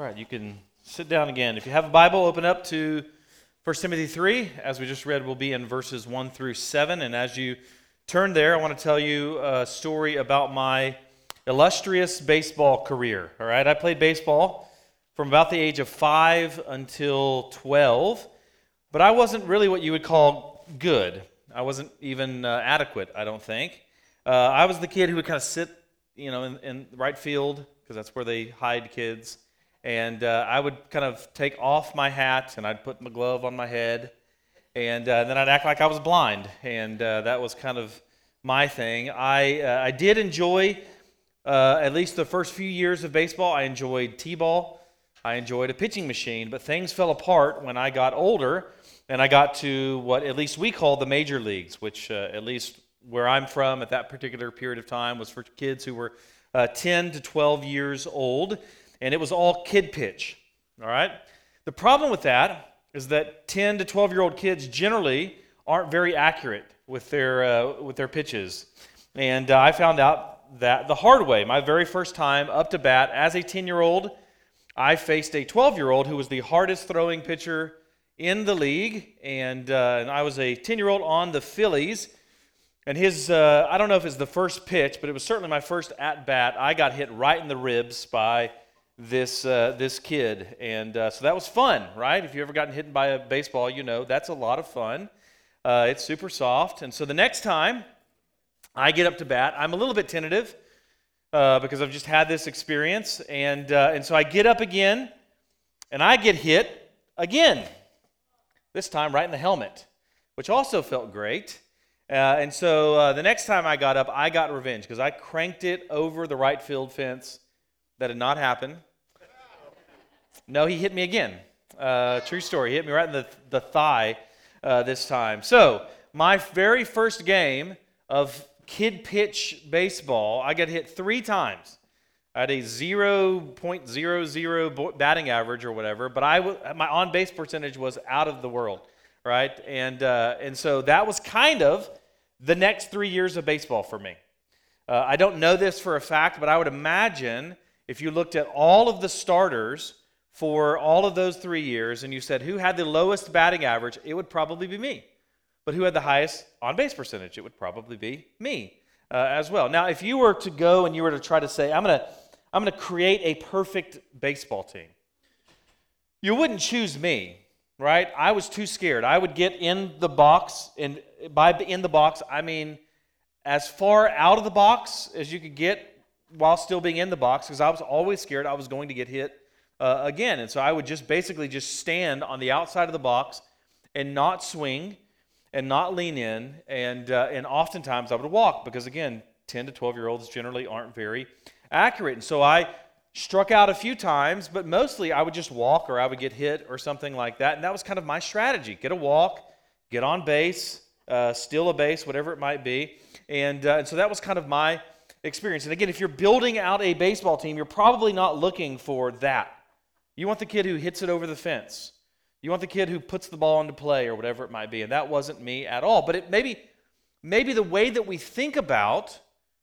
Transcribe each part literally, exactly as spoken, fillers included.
All right, you can sit down again. If you have a Bible, open up to First Timothy three. As we just read, we'll be in verses one through seven. And as you turn there, I want to tell you a story about my illustrious baseball career. All right, I played baseball from about the age of five until twelve, but I wasn't really what you would call good. I wasn't even uh, adequate, I don't think. Uh, I was the kid who would kind of sit, you know, in, in right field, because that's where they hide kids. And uh, I would kind of take off my hat, and I'd put my glove on my head, and uh, then I'd act like I was blind, and uh, that was kind of my thing. I uh, I did enjoy, uh, at least the first few years of baseball, I enjoyed t-ball, I enjoyed a pitching machine, but things fell apart when I got older, and I got to what at least we call the major leagues, which uh, at least where I'm from at that particular period of time was for kids who were uh, ten to twelve years old. And it was all kid pitch, all right? The problem with that is that ten to twelve-year-old kids generally aren't very accurate with their uh, with their pitches. And uh, I found out that the hard way. My very first time up to bat as a ten-year-old, I faced a twelve-year-old who was the hardest throwing pitcher in the league. And, uh, and I was a ten-year-old on the Phillies. And his, uh, I don't know if it's the first pitch, but it was certainly my first at-bat. I got hit right in the ribs by this uh, this kid, and uh, so that was fun, right? If you've ever gotten hit by a baseball, you know that's a lot of fun. Uh, it's super soft, and so the next time I get up to bat, I'm a little bit tentative uh, because I've just had this experience, and uh, and so I get up again, and I get hit again. This time right in the helmet, which also felt great. Uh, and so uh, the next time I got up, I got revenge because I cranked it over the right field fence. That did not happen. No, he hit me again. Uh, true story. He hit me right in the, the thigh uh, this time. So, my very first game of kid pitch baseball, I got hit three times. I had a zero point zero zero batting average or whatever, but I w- my on-base percentage was out of the world, right? And, uh, and so that was kind of the next three years of baseball for me. Uh, I don't know this for a fact, but I would imagine if you looked at all of the starters for all of those three years and you said, who had the lowest batting average, it would probably be me. But who had the highest on-base percentage? It would probably be me uh, as well. Now, if you were to go and you were to try to say, I'm going to I'm going to create a perfect baseball team, you wouldn't choose me, right? I was too scared. I would get in the box, and by in the box, I mean as far out of the box as you could get while still being in the box, because I was always scared I was going to get hit uh, again. And so I would just basically just stand on the outside of the box and not swing and not lean in. And uh, and oftentimes I would walk because, again, ten to twelve-year-olds generally aren't very accurate. And so I struck out a few times, but mostly I would just walk or I would get hit or something like that. And that was kind of my strategy. Get a walk, get on base, uh, steal a base, whatever it might be. And, uh, and so that was kind of my experience. And again, if you're building out a baseball team, you're probably not looking for that. You want the kid who hits it over the fence. You want the kid who puts the ball into play or whatever it might be. And that wasn't me at all. But it maybe maybe the way that we think about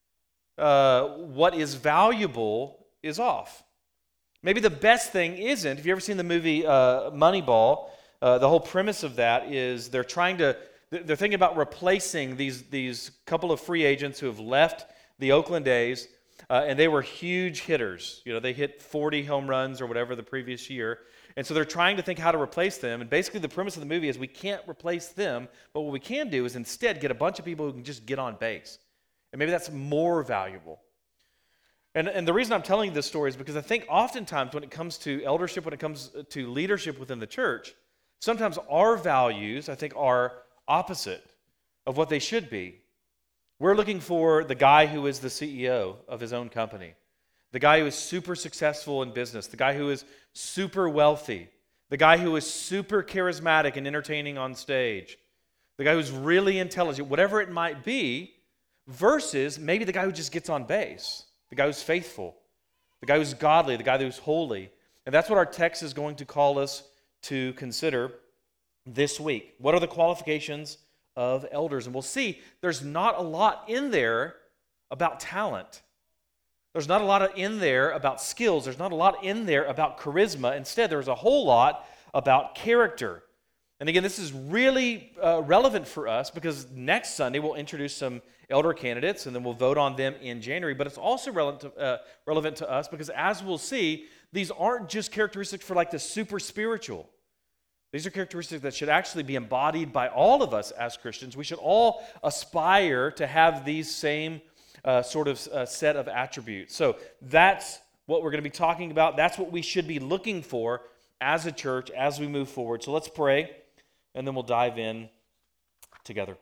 uh, what is valuable is off. Maybe the best thing isn't. Have you ever seen the movie uh, Moneyball? Uh, the whole premise of that is they're trying to they're thinking about replacing these these couple of free agents who have left the Oakland A's, uh, and they were huge hitters. You know, they hit forty home runs or whatever the previous year. And so they're trying to think how to replace them. And basically the premise of the movie is we can't replace them, but what we can do is instead get a bunch of people who can just get on base. And maybe that's more valuable. And, and the reason I'm telling you this story is because I think oftentimes when it comes to eldership, when it comes to leadership within the church, sometimes our values, I think, are opposite of what they should be. We're looking for the guy who is the C E O of his own company, the guy who is super successful in business, the guy who is super wealthy, the guy who is super charismatic and entertaining on stage, the guy who's really intelligent, whatever it might be, versus maybe the guy who just gets on base, the guy who's faithful, the guy who's godly, the guy who's holy. And that's what our text is going to call us to consider this week. What are the qualifications of elders? And we'll see there's not a lot in there about talent. There's not a lot in there about skills. There's not a lot in there about charisma. Instead, there's a whole lot about character. And again, this is really uh, relevant for us because next Sunday we'll introduce some elder candidates and then we'll vote on them in January. But it's also relevant to, uh, relevant to us because as we'll see, these aren't just characteristics for like the super spiritual. These are characteristics that should actually be embodied by all of us as Christians. We should all aspire to have these same uh, sort of uh, set of attributes. So that's what we're going to be talking about. That's what we should be looking for as a church as we move forward. So let's pray, and then we'll dive in together.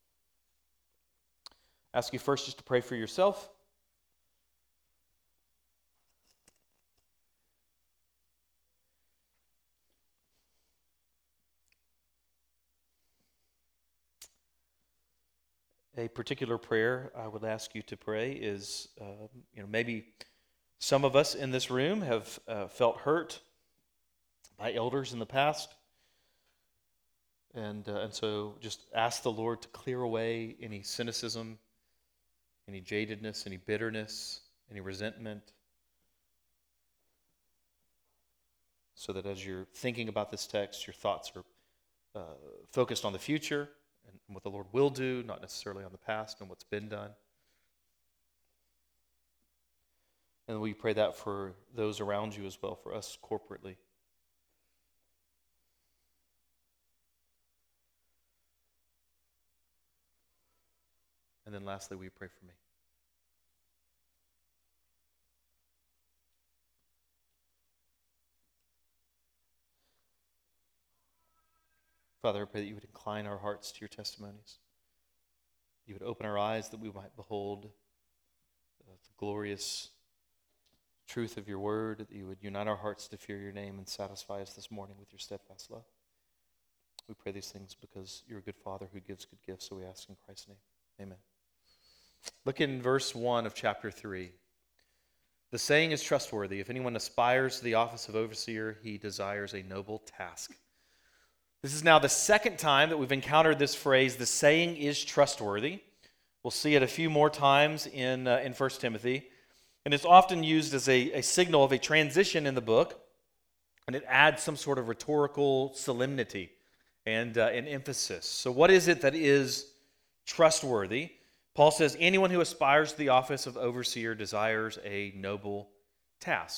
Ask you first just to pray for yourself. A particular prayer I would ask you to pray is, uh, you know, maybe some of us in this room have uh, felt hurt by elders in the past. And, uh, and so just ask the Lord to clear away any cynicism, any jadedness, any bitterness, any resentment, so that as you're thinking about this text, your thoughts are uh, focused on the future and what the Lord will do, not necessarily on the past and what's been done. And we pray that for those around you as well, for us corporately. And then lastly, we pray for me. Father, I pray that you would incline our hearts to your testimonies. You would open our eyes that we might behold the glorious truth of your word, that you would unite our hearts to fear your name and satisfy us this morning with your steadfast love. We pray these things because you're a good Father who gives good gifts, so we ask in Christ's name. Amen. Look in verse one of chapter three. The saying is trustworthy. If anyone aspires to the office of overseer, he desires a noble task. This is now the second time that we've encountered this phrase, the saying is trustworthy. We'll see it a few more times in, uh, in First Timothy. And it's often used as a, a signal of a transition in the book. And it adds some sort of rhetorical solemnity and uh, an emphasis. So what is it that is trustworthy? Paul says, anyone who aspires to the office of overseer desires a noble task.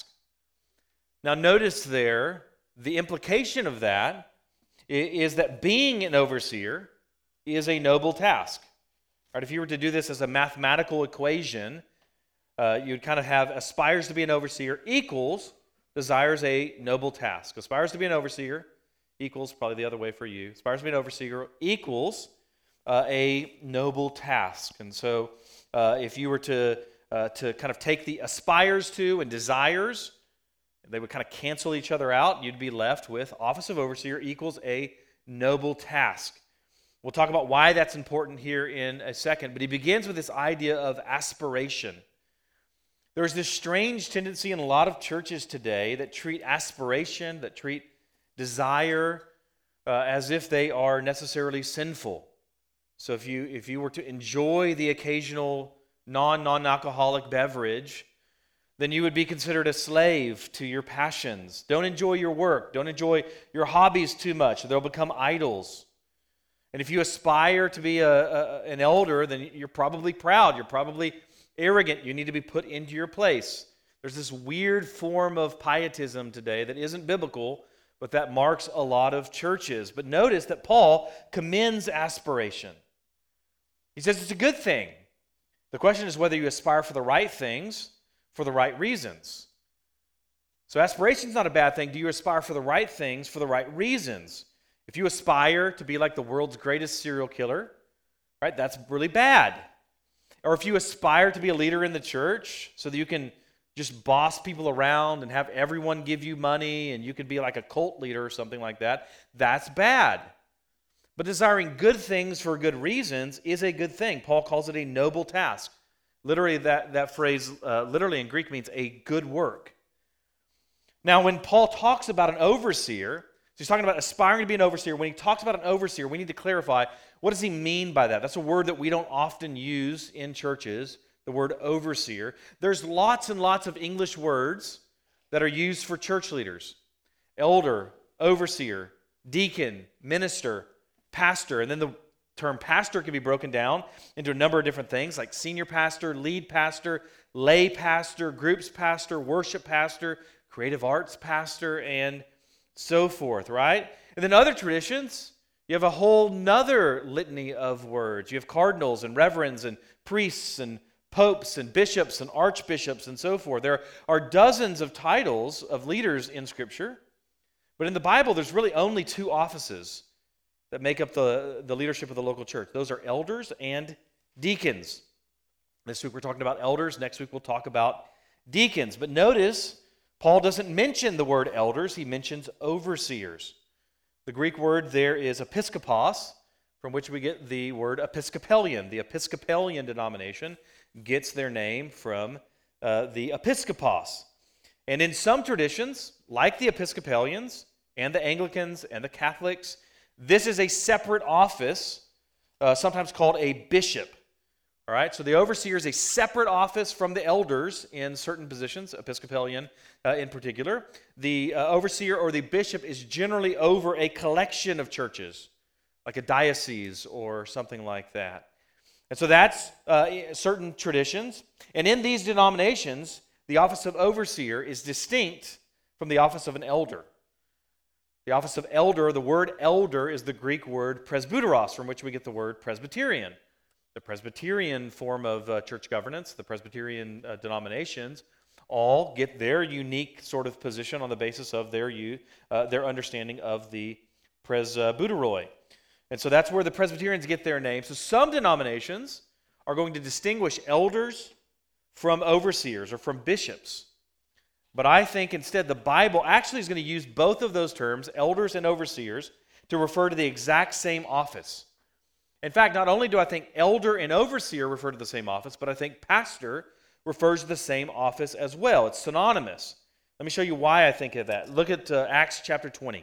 Now notice there, the implication of that is that being an overseer is a noble task. Right? If you were to do this as a mathematical equation, uh, you'd kind of have aspires to be an overseer equals desires a noble task. Aspires to be an overseer equals, probably the other way for you, aspires to be an overseer equals uh, a noble task. And so uh, if you were to, uh, to kind of take the aspires to and desires, they would kind of cancel each other out. You'd be left with office of overseer equals a noble task. We'll talk about why that's important here in a second, but he begins with this idea of aspiration. There's this strange tendency in a lot of churches today that treat aspiration, that treat desire uh, as if they are necessarily sinful. So if you if you were to enjoy the occasional non non-alcoholic beverage, then you would be considered a slave to your passions. Don't enjoy your work. Don't enjoy your hobbies too much. They'll become idols. And if you aspire to be a, a, an elder, then you're probably proud. You're probably arrogant. You need to be put into your place. There's this weird form of pietism today that isn't biblical, but that marks a lot of churches. But notice that Paul commends aspiration. He says it's a good thing. The question is whether you aspire for the right things, for the right reasons. So aspiration is not a bad thing. Do you aspire for the right things, for the right reasons? If you aspire to be like the world's greatest serial killer, right, that's really bad. Or if you aspire to be a leader in the church so that you can just boss people around and have everyone give you money and you could be like a cult leader or something like that, that's bad. But desiring good things for good reasons is a good thing. Paul calls it a noble task. Literally, that, that phrase, uh, literally in Greek, means a good work. Now, when Paul talks about an overseer, so he's talking about aspiring to be an overseer. When he talks about an overseer, we need to clarify, what does he mean by that? That's a word that we don't often use in churches, the word overseer. There's lots and lots of English words that are used for church leaders. Elder, overseer, deacon, minister, pastor. And then the term pastor can be broken down into a number of different things like senior pastor, lead pastor, lay pastor, groups pastor, worship pastor, creative arts pastor, and so forth, right? And then other traditions, you have a whole nother litany of words. You have cardinals and reverends and priests and popes and bishops and archbishops and so forth. There are dozens of titles of leaders in Scripture, but in the Bible there's really only two offices that make up the, the leadership of the local church. Those are elders and deacons. This week we're talking about elders. Next week we'll talk about deacons. But notice, Paul doesn't mention the word elders. He mentions overseers. The Greek word there is episkopos, from which we get the word Episcopalian. The Episcopalian denomination gets their name from uh, the episkopos. And in some traditions, like the Episcopalians and the Anglicans and the Catholics, this is a separate office, uh, sometimes called a bishop. All right, so the overseer is a separate office from the elders in certain positions, Episcopalian uh, in particular. The uh, overseer or the bishop is generally over a collection of churches, like a diocese or something like that. And so that's uh, certain traditions. And in these denominations, the office of overseer is distinct from the office of an elder. The office of elder, the word elder is the Greek word presbyteros, from which we get the word Presbyterian. The Presbyterian form of uh, church governance, the Presbyterian uh, denominations, all get their unique sort of position on the basis of their u- uh, their understanding of the presbyteroi. And so that's where the Presbyterians get their name. So some denominations are going to distinguish elders from overseers or from bishops. But I think instead the Bible actually is going to use both of those terms, elders and overseers, to refer to the exact same office. In fact, not only do I think elder and overseer refer to the same office, but I think pastor refers to the same office as well. It's synonymous. Let me show you why I think of that. Look at uh, Acts chapter twenty.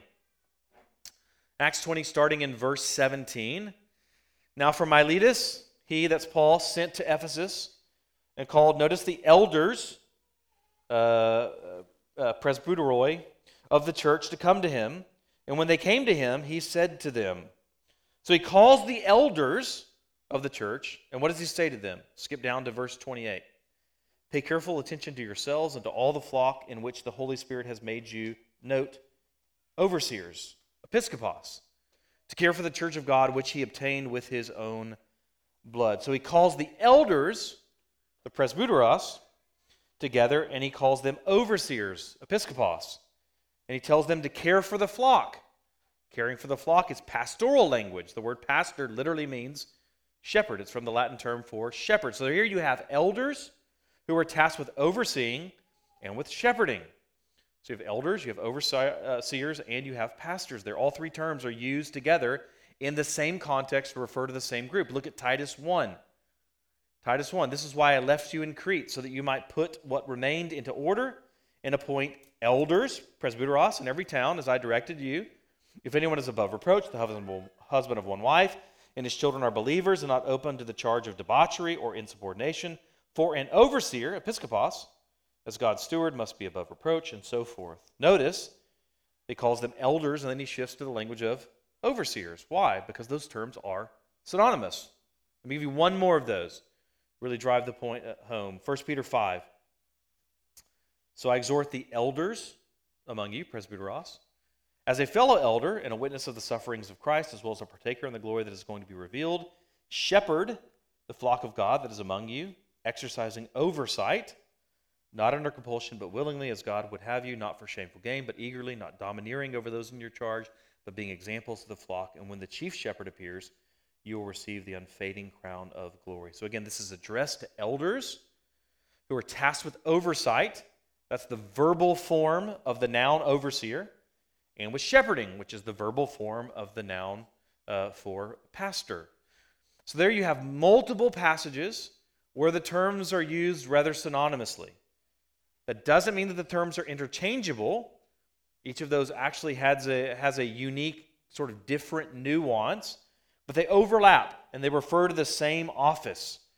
Acts twenty, starting in verse seventeen. Now from Miletus, he, that's Paul, sent to Ephesus and called, notice, the elders, uh, uh, presbyteroi, of the church to come to him. And when they came to him, he said to them, so he calls the elders of the church, and what does he say to them? Skip down to verse twenty-eight. Pay careful attention to yourselves and to all the flock in which the Holy Spirit has made you, note, overseers, episkopos, to care for the church of God which he obtained with his own blood. So he calls the elders, the presbyteros, together, and he calls them overseers, episkopos, and he tells them to care for the flock. Caring for the flock is pastoral language. The word pastor literally means shepherd. It's from the Latin term for shepherd. So here you have elders who are tasked with overseeing and with shepherding. So you have elders, you have overseers, and you have pastors there. All three terms are used together in the same context to refer to the same group. Look at Titus one. Titus one, this is why I left you in Crete, so that you might put what remained into order and appoint elders, presbyteros, in every town as I directed you. If anyone is above reproach, the husband of one wife, and his children are believers and not open to the charge of debauchery or insubordination, for an overseer, episkopos, as God's steward, must be above reproach, and so forth. Notice, he calls them elders, and then he shifts to the language of overseers. Why? Because those terms are synonymous. Let me give you one more of those. Really drive the point at home. First Peter five. So I exhort the elders among you, presbyteros, as a fellow elder and a witness of the sufferings of Christ, as well as a partaker in the glory that is going to be revealed, shepherd the flock of God that is among you, exercising oversight, not under compulsion, but willingly, as God would have you, not for shameful gain, but eagerly, not domineering over those in your charge, but being examples of the flock. And when the chief shepherd appears, you will receive the unfading crown of glory. So again, this is addressed to elders who are tasked with oversight. That's the verbal form of the noun overseer. And with shepherding, which is the verbal form of the noun uh, for pastor. So there you have multiple passages where the terms are used rather synonymously. That doesn't mean that the terms are interchangeable. Each of those actually has a, has a unique sort of different nuance, but they overlap and they refer to the same office.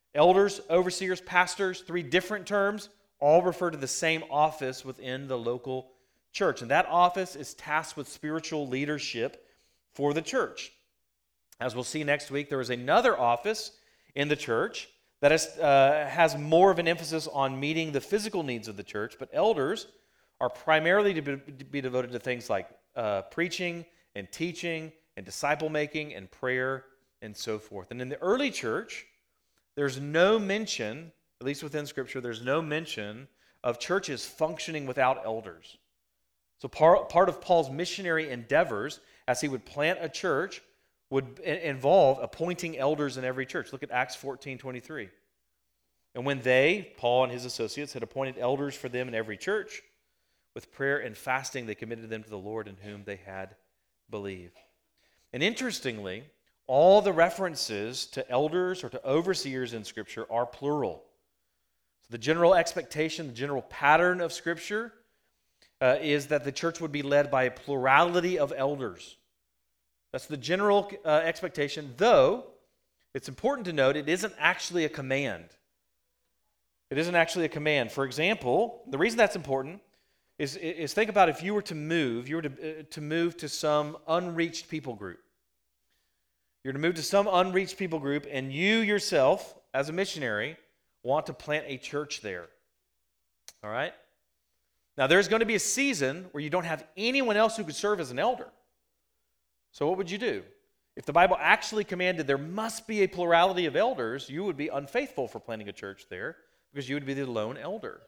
Elders, overseers, pastors, three different terms, all refer to the same office within the local church. And that office is tasked with spiritual leadership for the church. As we'll see next week, there is another office in the church that is, uh, has more of an emphasis on meeting the physical needs of the church, but elders are primarily to be, to be devoted to things like uh, preaching and teaching and disciple making and prayer and so forth. And in the early church, there's no mention, at least within Scripture, there's no mention of churches functioning without elders. So part, part of Paul's missionary endeavors, as he would plant a church, would involve appointing elders in every church. Look at Acts fourteen twenty-three. And when they, Paul and his associates, had appointed elders for them in every church, with prayer and fasting they committed them to the Lord in whom they had believed. And interestingly, all the references to elders or to overseers in Scripture are plural. So the general expectation, the general pattern of Scripture uh, is that the church would be led by a plurality of elders. That's the general uh, expectation, though it's important to note it isn't actually a command. It isn't actually a command. For example, the reason that's important is, is think about if you were to move, you were to, uh, to move to some unreached people group. You're to move to some unreached people group, and you yourself, as a missionary, want to plant a church there. All right? Now, there's going to be a season where you don't have anyone else who could serve as an elder. So what would you do? If the Bible actually commanded there must be a plurality of elders, you would be unfaithful for planting a church there because you would be the lone elder.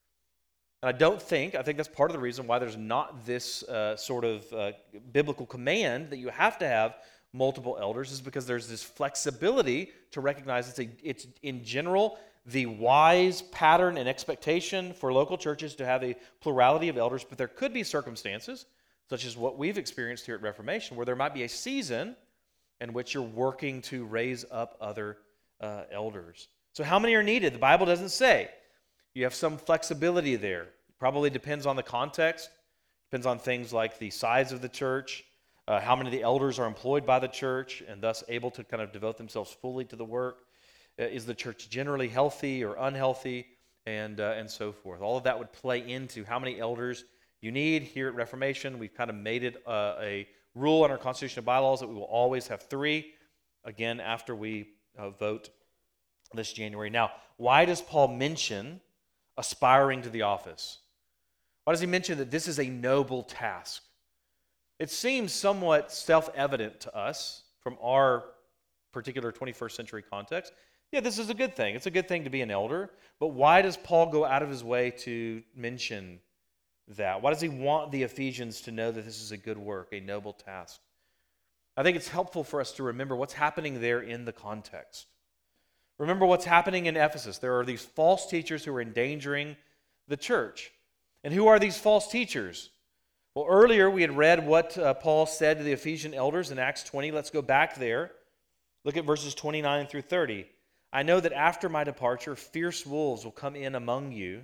And I don't think, I think that's part of the reason why there's not this uh, sort of uh, biblical command that you have to have multiple elders, is because there's this flexibility to recognize it's, a, it's in general the wise pattern and expectation for local churches to have a plurality of elders, but there could be circumstances such as what we've experienced here at Reformation, where there might be a season in which you're working to raise up other uh, elders. So how many are needed? The Bible doesn't say. You have some flexibility there. It probably depends on the context. Depends on things like the size of the church, uh, how many of the elders are employed by the church, and thus able to kind of devote themselves fully to the work. Uh, is the church generally healthy or unhealthy, and uh, and so forth. All of that would play into how many elders you need. Here at Reformation, we've kind of made it uh, a rule in our constitution of bylaws that we will always have three, again, after we uh, vote this January. Now, why does Paul mention aspiring to the office? Why does he mention that this is a noble task? It seems somewhat self-evident to us from our particular twenty-first century context. Yeah, this is a good thing. It's a good thing to be an elder, but why does Paul go out of his way to mention that? Why does he want the Ephesians to know that this is a good work, a noble task? I think it's helpful for us to remember what's happening there in the context. Remember what's happening in Ephesus. There are these false teachers who are endangering the church. And who are these false teachers? Well, earlier we had read what uh, Paul said to the Ephesian elders in Acts twenty. Let's go back there. Look at verses twenty-nine through thirty. I know that after my departure, fierce wolves will come in among you,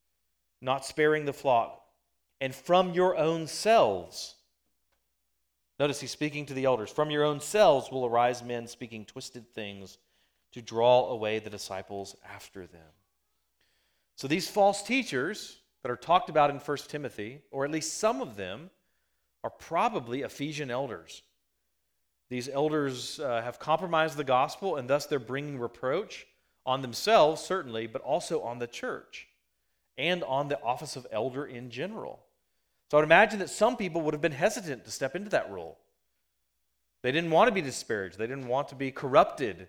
not sparing the flock. And from your own selves, notice he's speaking to the elders, from your own selves will arise men speaking twisted things to draw away the disciples after them. So these false teachers that are talked about in First Timothy, or at least some of them, are probably Ephesian elders. These elders uh, have compromised the gospel, and thus they're bringing reproach on themselves, certainly, but also on the church and on the office of elder in general. So I would imagine that some people would have been hesitant to step into that role. They didn't want to be disparaged. They didn't want to be corrupted.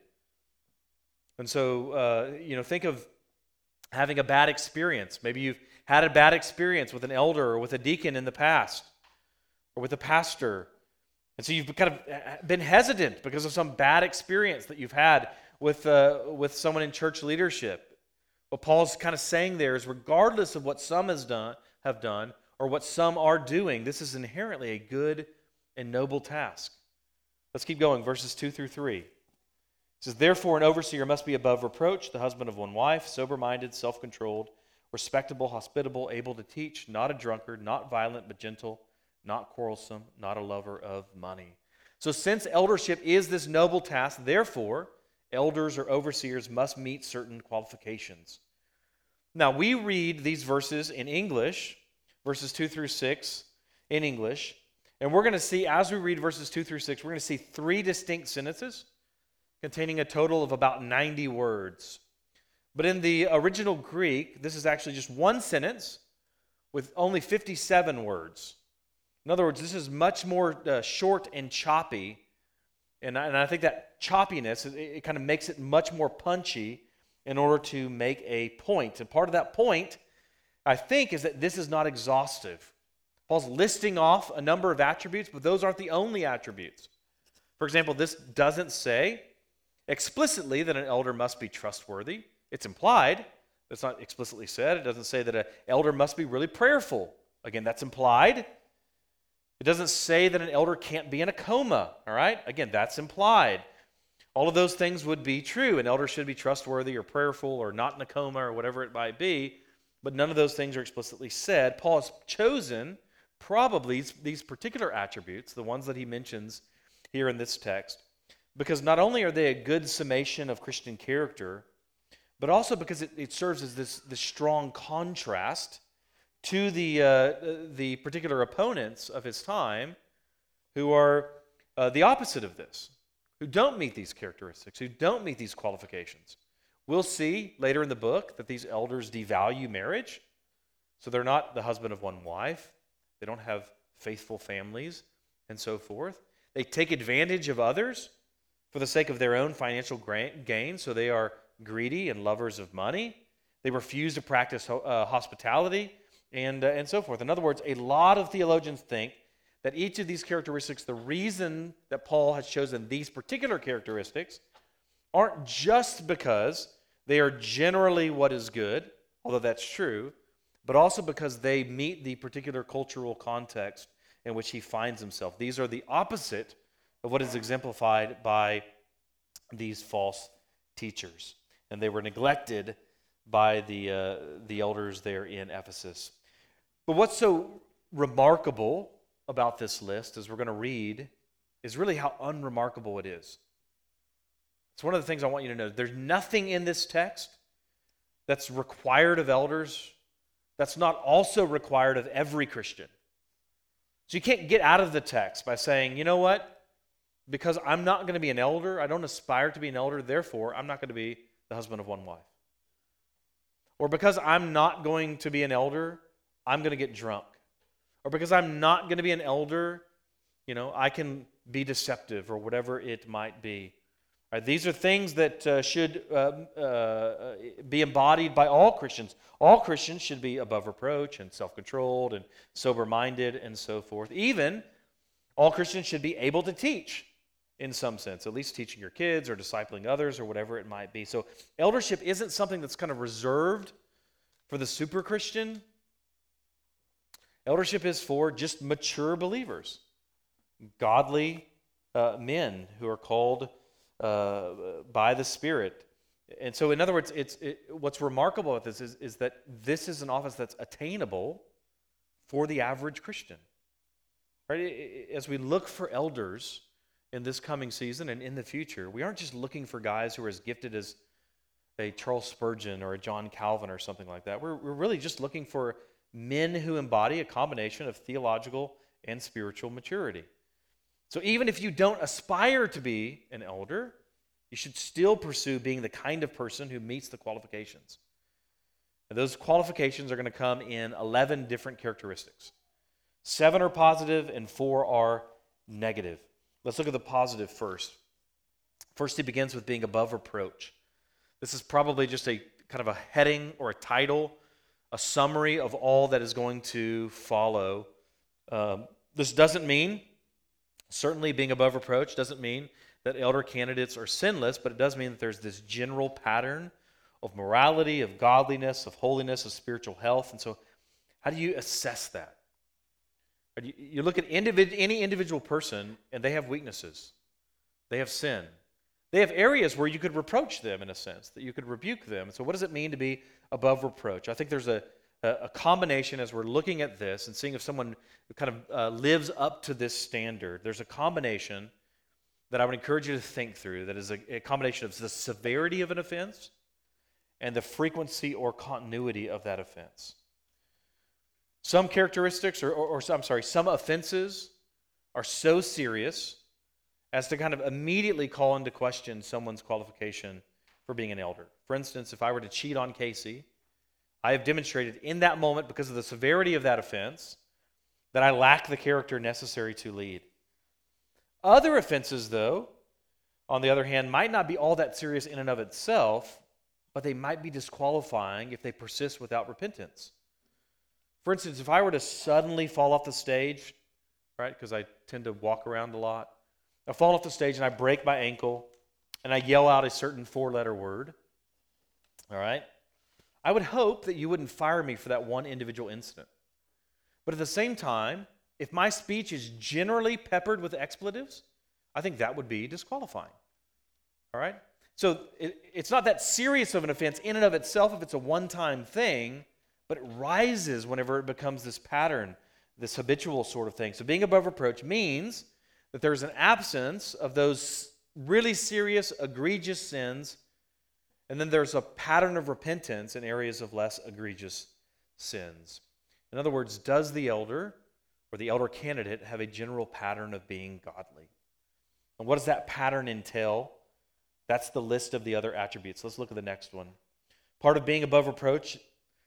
And so, uh, you know, think of having a bad experience. Maybe you've had a bad experience with an elder or with a deacon in the past or with a pastor. And so you've kind of been hesitant because of some bad experience that you've had with, uh, with someone in church leadership. What Paul's kind of saying there is regardless of what some has done, have done or what some are doing, this is inherently a good and noble task. Let's keep going, verses two through three. It says, therefore an overseer must be above reproach, the husband of one wife, sober-minded, self-controlled, respectable, hospitable, able to teach, not a drunkard, not violent, but gentle, not quarrelsome, not a lover of money. So since eldership is this noble task, therefore, elders or overseers must meet certain qualifications. Now, we read these verses in English, verses two through six in English, and we're going to see, as we read verses two through six, we're going to see three distinct sentences containing a total of about ninety words. But in the original Greek, this is actually just one sentence with only fifty-seven words. In other words, this is much more uh, short and choppy, and I, and I think that choppiness, it, it kind of makes it much more punchy in order to make a point. And part of that point, I think, is that this is not exhaustive. Paul's listing off a number of attributes, but those aren't the only attributes. For example, this doesn't say explicitly that an elder must be trustworthy. It's implied. It's not explicitly said. It doesn't say that an elder must be really prayerful. Again, that's implied. It doesn't say that an elder can't be in a coma. All right? Again, that's implied. All of those things would be true. An elder should be trustworthy or prayerful or not in a coma or whatever it might be, but none of those things are explicitly said. Paul has chosen probably these particular attributes, the ones that he mentions here in this text, because not only are they a good summation of Christian character, but also because it, it serves as this, this strong contrast to the, uh, the particular opponents of his time who are uh, the opposite of this, who don't meet these characteristics, who don't meet these qualifications. We'll see later in the book that these elders devalue marriage, so they're not the husband of one wife. They don't have faithful families and so forth. They take advantage of others for the sake of their own financial gain, so they are greedy and lovers of money. They refuse to practice uh, hospitality and, uh, and so forth. In other words, a lot of theologians think that each of these characteristics, the reason that Paul has chosen these particular characteristics, aren't just because they are generally what is good, although that's true, but also because they meet the particular cultural context in which he finds himself. These are the opposite of what is exemplified by these false teachers. And they were neglected by the, uh, the elders there in Ephesus. But what's so remarkable about this list, as we're going to read, is really how unremarkable it is. It's one of the things I want you to know. There's nothing in this text that's required of elders that's not also required of every Christian. So you can't get out of the text by saying, you know what? Because I'm not going to be an elder, I don't aspire to be an elder, therefore I'm not going to be the husband of one wife. Or because I'm not going to be an elder, I'm going to get drunk. Or because I'm not going to be an elder, you know, I can be deceptive or whatever it might be. Right, these are things that uh, should uh, uh, be embodied by all Christians. All Christians should be above reproach and self-controlled and sober-minded and so forth. Even all Christians should be able to teach in some sense, at least teaching your kids or discipling others or whatever it might be. So eldership isn't something that's kind of reserved for the super Christian. Eldership is for just mature believers, godly uh, men who are called Uh, by the Spirit. And so, in other words, it's it, what's remarkable about this is, is that this is an office that's attainable for the average Christian. Right? As we look for elders in this coming season and in the future, we aren't just looking for guys who are as gifted as a Charles Spurgeon or a John Calvin or something like that. We're, we're really just looking for men who embody a combination of theological and spiritual maturity. So even if you don't aspire to be an elder, you should still pursue being the kind of person who meets the qualifications. And those qualifications are going to come in eleven different characteristics. Seven are positive and four are negative. Let's look at the positive first. First, he begins with being above reproach. This is probably just a kind of a heading or a title, a summary of all that is going to follow. Um, this doesn't mean Certainly being above reproach doesn't mean that elder candidates are sinless, but it does mean that there's this general pattern of morality, of godliness, of holiness, of spiritual health. And so how do you assess that? You look at individ- any individual person, and they have weaknesses. They have sin. They have areas where you could reproach them in a sense, that you could rebuke them. So what does it mean to be above reproach? I think there's a a combination as we're looking at this and seeing if someone kind of uh, lives up to this standard. There's a combination that I would encourage you to think through that is a, a combination of the severity of an offense and the frequency or continuity of that offense. Some characteristics, or, or, or I'm sorry, some offenses are so serious as to kind of immediately call into question someone's qualification for being an elder. For instance, if I were to cheat on Casey, I have demonstrated in that moment, because of the severity of that offense, that I lack the character necessary to lead. Other offenses, though, on the other hand, might not be all that serious in and of itself, but they might be disqualifying if they persist without repentance. For instance, if I were to suddenly fall off the stage, right, because I tend to walk around a lot, I fall off the stage and I break my ankle and I yell out a certain four-letter word, all right, I would hope that you wouldn't fire me for that one individual incident. But at the same time, if my speech is generally peppered with expletives, I think that would be disqualifying, all right? So it, it's not that serious of an offense in and of itself if it's a one-time thing, but it rises whenever it becomes this pattern, this habitual sort of thing. So being above reproach means that there's an absence of those really serious, egregious sins, and then there's a pattern of repentance in areas of less egregious sins. In other words, does the elder or the elder candidate have a general pattern of being godly? And what does that pattern entail? That's the list of the other attributes. Let's look at the next one. Part of being above reproach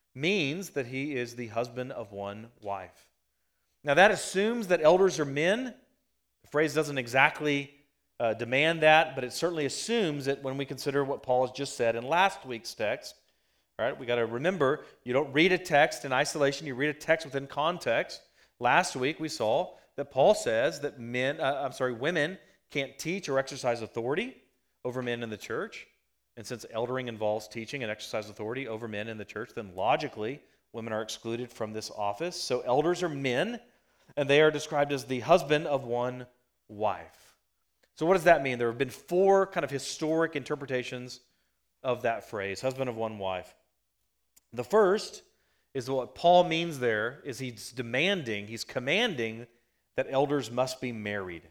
means that he is the husband of one wife. Now that assumes that elders are men. The phrase doesn't exactly uh, demand that, but it certainly assumes it when we consider what Paul has just said in last week's text. All right, we got to remember, you don't read a text in isolation, you read a text within context. Last week we saw that Paul says that men, uh, I'm sorry, women can't teach or exercise authority over men in the church. And since eldering involves teaching and exercise authority over men in the church, then logically, women are excluded from this office. So elders are men, and they are described as the husband of one wife. So what does that mean? There have been four kind of historic interpretations of that phrase, husband of one wife. The first is what Paul means there is he's demanding, he's commanding that elders must be married.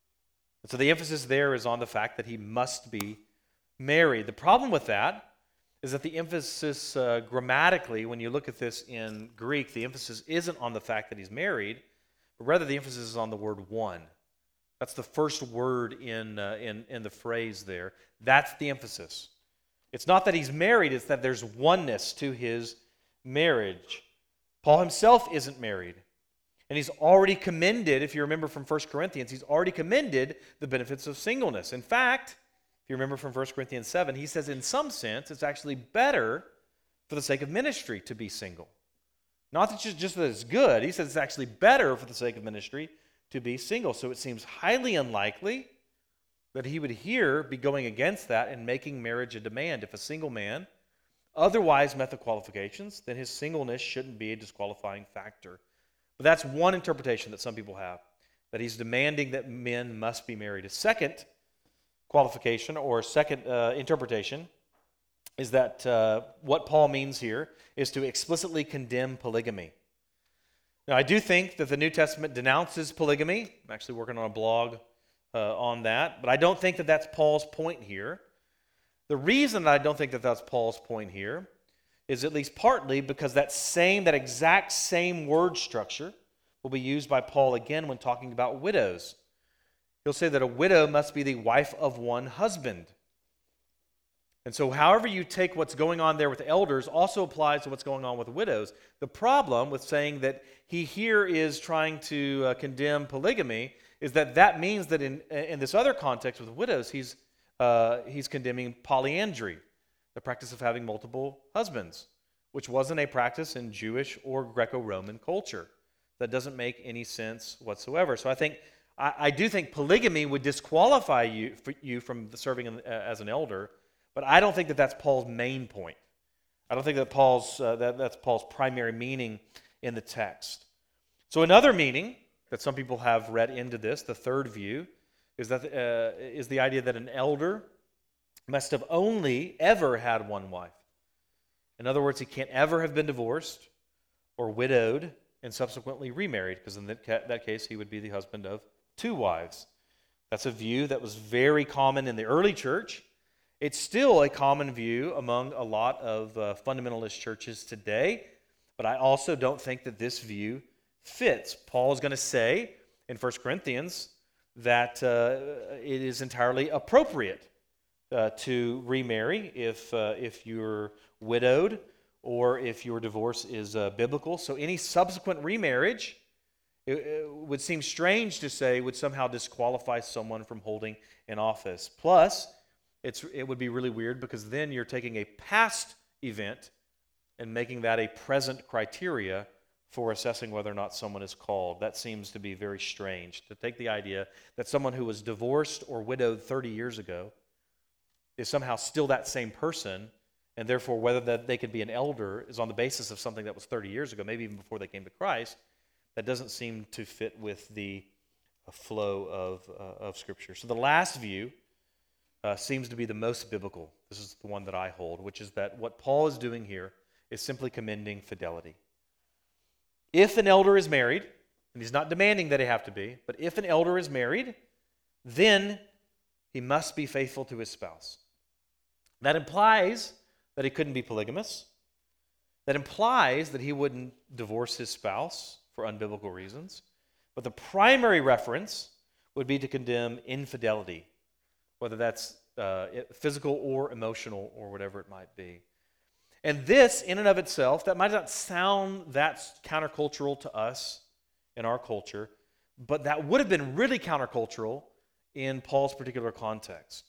And so the emphasis there is on the fact that he must be married. The problem with that is that the emphasis uh, grammatically, when you look at this in Greek, the emphasis isn't on the fact that he's married, but rather the emphasis is on the word one. That's the first word in, uh, in, in the phrase there. That's the emphasis. It's not that he's married, it's that there's oneness to his marriage. Paul himself isn't married. And he's already commended, if you remember from First Corinthians, he's already commended the benefits of singleness. In fact, if you remember from First Corinthians seven, he says in some sense it's actually better for the sake of ministry to be single. Not that just, just that it's good, he says it's actually better for the sake of ministry to be single. So it seems highly unlikely that he would here be going against that and making marriage a demand. If a single man otherwise met the qualifications, then his singleness shouldn't be a disqualifying factor. But that's one interpretation that some people have, that he's demanding that men must be married. A second qualification or second uh, interpretation is that uh, what Paul means here is to explicitly condemn polygamy. Now, I do think that the New Testament denounces polygamy. I'm actually working on a blog uh, on that, but I don't think that that's Paul's point here. The reason that I don't think that that's Paul's point here is at least partly because that same, that exact same word structure will be used by Paul again when talking about widows. He'll say that a widow must be the wife of one husband. And so however you take what's going on there with elders also applies to what's going on with widows. The problem with saying that he here is trying to uh, condemn polygamy is that that means that in, in this other context with widows, he's, uh, he's condemning polyandry, the practice of having multiple husbands, which wasn't a practice in Jewish or Greco-Roman culture. That doesn't make any sense whatsoever. So I think I, I do think polygamy would disqualify you, for you from serving in, uh, as an elder, but I don't think that that's Paul's main point. I don't think that Paul's uh, that, that's Paul's primary meaning in the text. So another meaning that some people have read into this, the third view, is that uh, is the idea that an elder must have only ever had one wife. In other words, he can't ever have been divorced or widowed and subsequently remarried, because in that, ca- that case he would be the husband of two wives. That's a view that was very common in the early church. It's still a common view among a lot of uh, fundamentalist churches today, but I also don't think that this view fits. Paul is going to say in First Corinthians that uh, it is entirely appropriate uh, to remarry if, uh, if you're widowed or if your divorce is uh, biblical. So any subsequent remarriage, it, it would seem strange to say, would somehow disqualify someone from holding an office. Plus, It's, it would be really weird because then you're taking a past event and making that a present criteria for assessing whether or not someone is called. That seems to be very strange, to take the idea that someone who was divorced or widowed thirty years ago is somehow still that same person, and therefore whether that they could be an elder is on the basis of something that was thirty years ago, maybe even before they came to Christ. That doesn't seem to fit with the flow of, uh, of Scripture. So the last view Uh, seems to be the most biblical. This is the one that I hold, which is that what Paul is doing here is simply commending fidelity. If an elder is married, and he's not demanding that he have to be, but if an elder is married, then he must be faithful to his spouse. That implies that he couldn't be polygamous. That implies that he wouldn't divorce his spouse for unbiblical reasons. But the primary reference would be to condemn infidelity, whether that's uh, physical or emotional or whatever it might be. And this, in and of itself, that might not sound that countercultural to us in our culture, but that would have been really countercultural in Paul's particular context.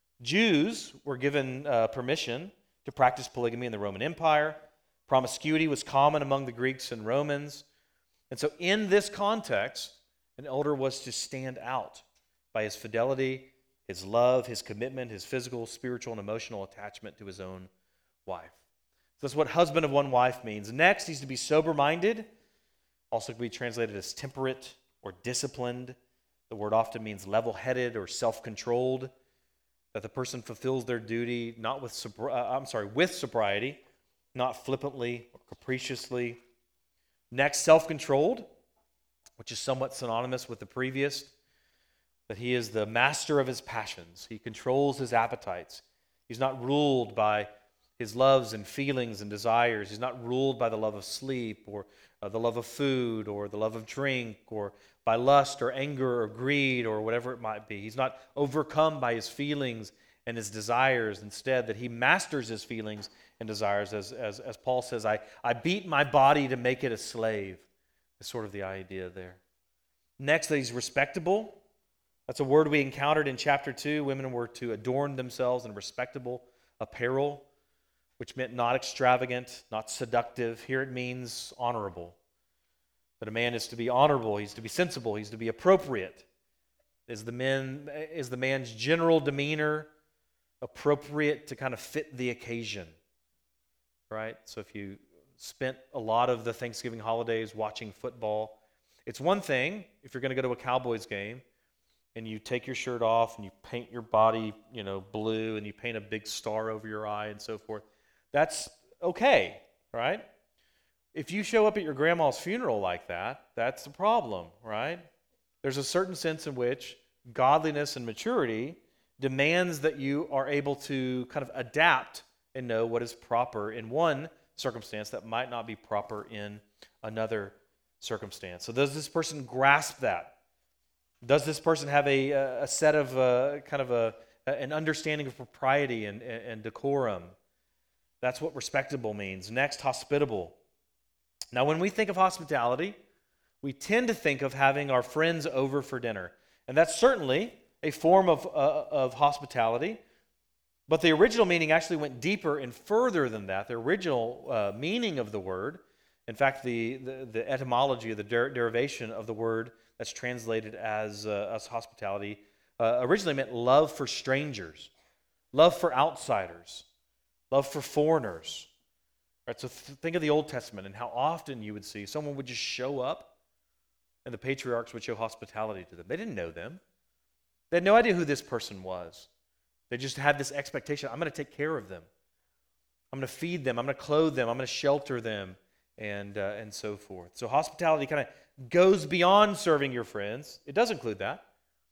Jews were given uh, permission to practice polygamy in the Roman Empire. Promiscuity was common among the Greeks and Romans. And so in this context, an elder was to stand out by his fidelity, his love, his commitment, his physical, spiritual, and emotional attachment to his own wife. So that's what husband of one wife means. Next, he's to be sober-minded. Also can be translated as temperate or disciplined. The word often means level-headed or self-controlled. That the person fulfills their duty not with sobri- uh, I'm sorry, with sobriety, not flippantly or capriciously. Next, self-controlled, which is somewhat synonymous with the previous. That he is the master of his passions. He controls his appetites. He's not ruled by his loves and feelings and desires. He's not ruled by the love of sleep or uh, the love of food or the love of drink or by lust or anger or greed or whatever it might be. He's not overcome by his feelings and his desires. Instead, that he masters his feelings and desires. As, as, as Paul says, I, I beat my body to make it a slave. That's sort of the idea there. Next, that he's respectable. That's a word we encountered in chapter two. Women were to adorn themselves in respectable apparel, which meant not extravagant, not seductive. Here it means honorable. That a man is to be honorable, he's to be sensible, he's to be appropriate. Is the men is the man's general demeanor appropriate to kind of fit the occasion? Right? So if you spent a lot of the Thanksgiving holidays watching football, it's one thing if you're going to go to a Cowboys game and you take your shirt off and you paint your body, you know, blue and you paint a big star over your eye and so forth. That's okay, right? If you show up at your grandma's funeral like that, that's a problem, right? There's a certain sense in which godliness and maturity demands that you are able to kind of adapt and know what is proper in one circumstance that might not be proper in another circumstance. So does this person grasp that? Does this person have a, a set of uh, kind of a, an understanding of propriety and, and decorum? That's what respectable means. Next, hospitable. Now, when we think of hospitality, we tend to think of having our friends over for dinner. And that's certainly a form of, uh, of hospitality. But the original meaning actually went deeper and further than that. The original uh, meaning of the word, in fact, the, the, the etymology, the der- derivation of the word that's translated as, uh, as hospitality, uh, originally meant love for strangers, love for outsiders, love for foreigners. Right, so th- think of the Old Testament and how often you would see someone would just show up and the patriarchs would show hospitality to them. They didn't know them. They had no idea who this person was. They just had this expectation, I'm going to take care of them. I'm going to feed them. I'm going to clothe them. I'm going to shelter them, and uh, and so forth. So hospitality kind of goes beyond serving your friends. It does include that.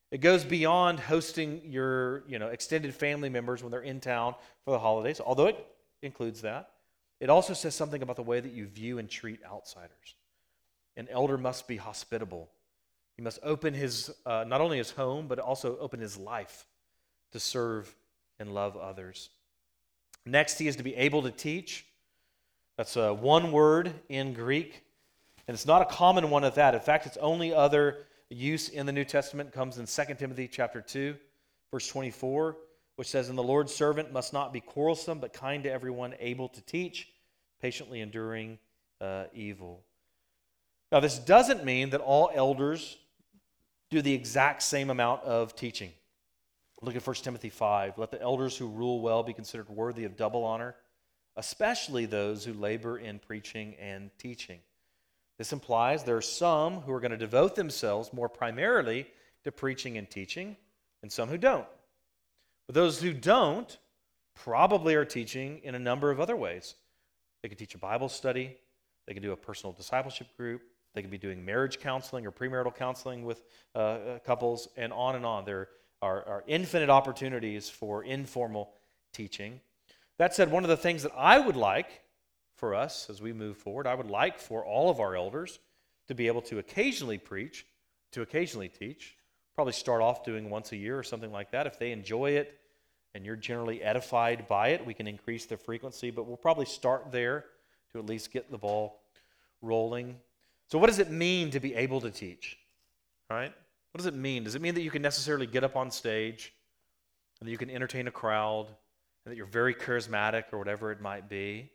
It goes beyond hosting your, you know, extended family members when they're in town for the holidays, although it includes that. It also says something about the way that you view and treat outsiders. An elder must be hospitable. He must open his, uh, not only his home, but also open his life to serve and love others. Next, he is to be able to teach. That's uh, one word in Greek, and it's not a common one at that. In fact, its only other use in the New Testament comes in Second Timothy chapter two, verse twenty-four, which says, "And the Lord's servant must not be quarrelsome, but kind to everyone, able to teach, patiently enduring uh, evil." Now, this doesn't mean that all elders do the exact same amount of teaching. Look at First Timothy five. "Let the elders who rule well be considered worthy of double honor, especially those who labor in preaching and teaching." This implies there are some who are going to devote themselves more primarily to preaching and teaching, and some who don't. But those who don't probably are teaching in a number of other ways. They could teach a Bible study. They could do a personal discipleship group. They could be doing marriage counseling or premarital counseling with uh, couples, and on and on. There are, are infinite opportunities for informal teaching. That said, one of the things that I would like for us as we move forward, I would like for all of our elders to be able to occasionally preach, to occasionally teach. Probably start off doing once a year or something like that. If they enjoy it and you're generally edified by it, we can increase the frequency, but we'll probably start there to at least get the ball rolling. So what does it mean to be able to teach? All right? What does it mean? Does it mean that you can necessarily get up on stage and that you can entertain a crowd and that you're very charismatic or whatever it might be?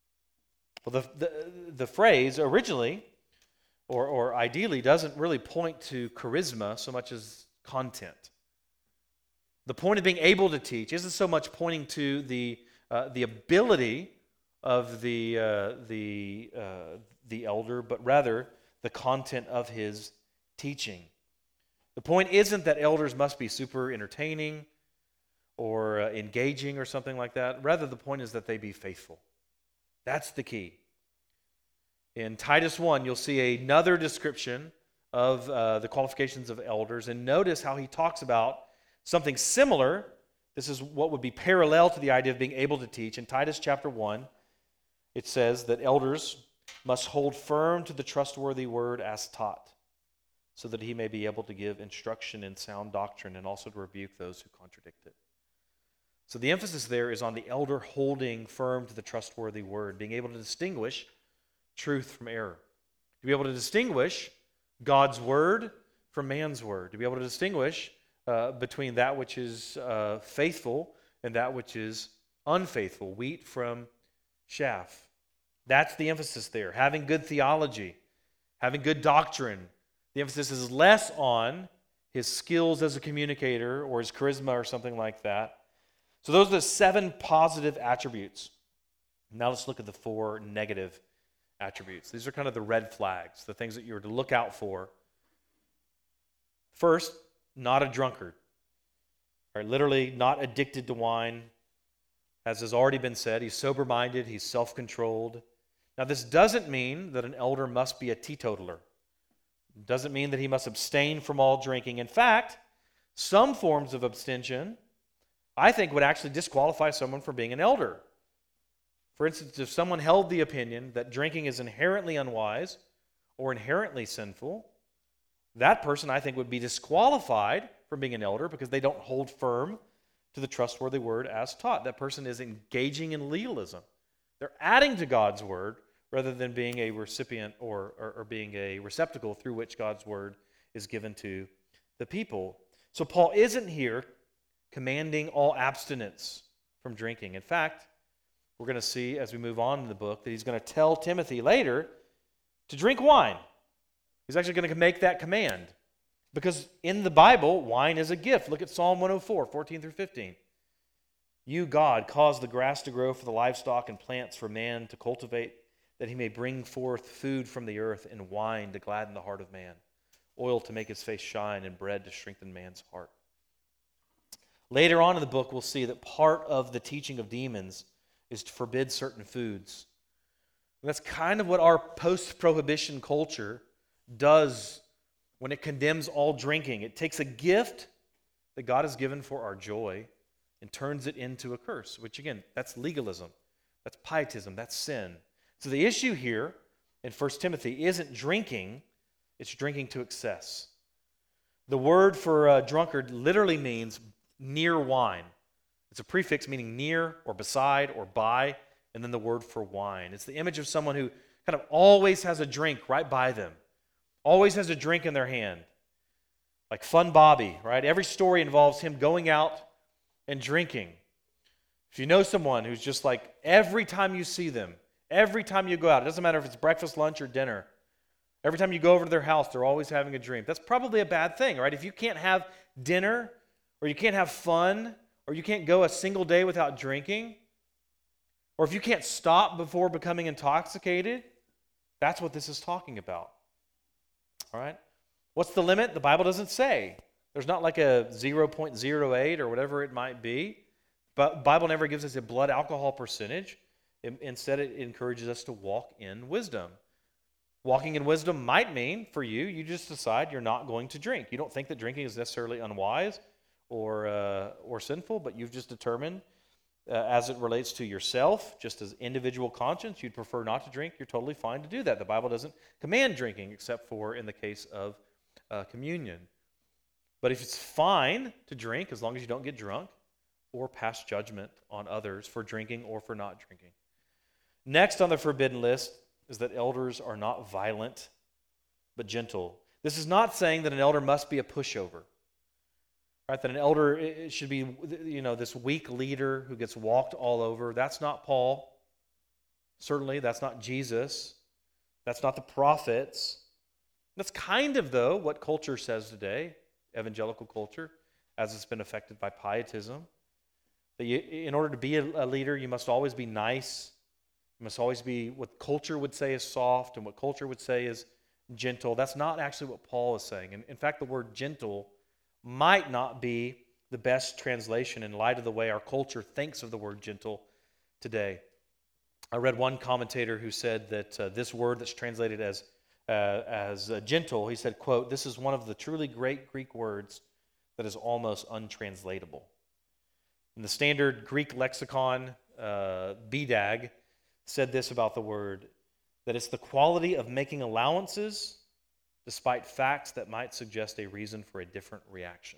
Well, the, the, the phrase originally, or, or ideally, doesn't really point to charisma so much as content. The point of being able to teach isn't so much pointing to the, uh, the ability of the, uh, the, uh, the elder, but rather the content of his teaching. The point isn't that elders must be super entertaining or uh, engaging or something like that. Rather, the point is that they be faithful. That's the key. In Titus one, you'll see another description of uh, the qualifications of elders, and notice how he talks about something similar. This is what would be parallel to the idea of being able to teach. In Titus chapter one, it says that elders must hold firm to the trustworthy word as taught, so that he may be able to give instruction in sound doctrine and also to rebuke those who contradict it. So the emphasis there is on the elder holding firm to the trustworthy word, being able to distinguish truth from error, to be able to distinguish God's word from man's word, to be able to distinguish uh, between that which is uh, faithful and that which is unfaithful, wheat from chaff. That's the emphasis there. Having good theology, having good doctrine. The emphasis is less on his skills as a communicator or his charisma or something like that. So those are the seven positive attributes. Now let's look at the four negative attributes. These are kind of the red flags, the things that you're to look out for. First, not a drunkard. All right, literally not addicted to wine. As has already been said, he's sober-minded, he's self-controlled. Now this doesn't mean that an elder must be a teetotaler. It doesn't mean that he must abstain from all drinking. In fact, some forms of abstention, I think, would actually disqualify someone from being an elder. For instance, if someone held the opinion that drinking is inherently unwise or inherently sinful, that person, I think, would be disqualified from being an elder because they don't hold firm to the trustworthy word as taught. That person is engaging in legalism. They're adding to God's word rather than being a recipient or, or, or being a receptacle through which God's word is given to the people. So Paul isn't here commanding all abstinence from drinking. In fact, we're going to see as we move on in the book that he's going to tell Timothy later to drink wine. He's actually going to make that command because in the Bible, wine is a gift. Look at Psalm one oh four, fourteen through fifteen. You, God, cause the grass to grow for the livestock and plants for man to cultivate, that he may bring forth food from the earth and wine to gladden the heart of man, oil to make his face shine and bread to strengthen man's heart. Later on in the book, we'll see that part of the teaching of demons is to forbid certain foods. And that's kind of what our post-prohibition culture does when it condemns all drinking. It takes a gift that God has given for our joy and turns it into a curse, which again, that's legalism, that's pietism, that's sin. So the issue here in First Timothy isn't drinking, it's drinking to excess. The word for uh, drunkard literally means near wine. It's a prefix meaning near or beside or by, and then the word for wine. It's the image of someone who kind of always has a drink right by them, always has a drink in their hand. Like Fun Bobby, right? Every story involves him going out and drinking. If you know someone who's just like, every time you see them, every time you go out, it doesn't matter if it's breakfast, lunch, or dinner, every time you go over to their house, they're always having a drink. That's probably a bad thing, right? If you can't have dinner, or you can't have fun, or you can't go a single day without drinking, or if you can't stop before becoming intoxicated, that's what this is talking about. All right? What's the limit? The Bible doesn't say. There's not like a zero point zero eight or whatever it might be. But the Bible never gives us a blood alcohol percentage. Instead, it encourages us to walk in wisdom. Walking in wisdom might mean, for you, you just decide you're not going to drink. You don't think that drinking is necessarily unwise or uh, or sinful, but you've just determined, uh, as it relates to yourself, just as individual conscience, you'd prefer not to drink. You're totally fine to do that. The Bible doesn't command drinking, except for in the case of uh, communion. But if it's fine to drink, as long as you don't get drunk or pass judgment on others for drinking or for not drinking. Next on the forbidden list is that elders are not violent, but gentle. This is not saying that an elder must be a pushover. Right, that an elder it should be, you know, this weak leader who gets walked all over. That's not Paul. Certainly, that's not Jesus. That's not the prophets. That's kind of, though, what culture says today, evangelical culture, as it's been affected by pietism. That you, in order to be a, a leader, you must always be nice. You must always be what culture would say is soft and what culture would say is gentle. That's not actually what Paul is saying. And in fact, the word gentle might not be the best translation in light of the way our culture thinks of the word gentle today. I read one commentator who said that uh, this word that's translated as uh, as uh, gentle, he said, quote, "This is one of the truly great Greek words that is almost untranslatable." In the standard Greek lexicon, uh, B D A G said this about the word, that it's the quality of making allowances despite facts that might suggest a reason for a different reaction.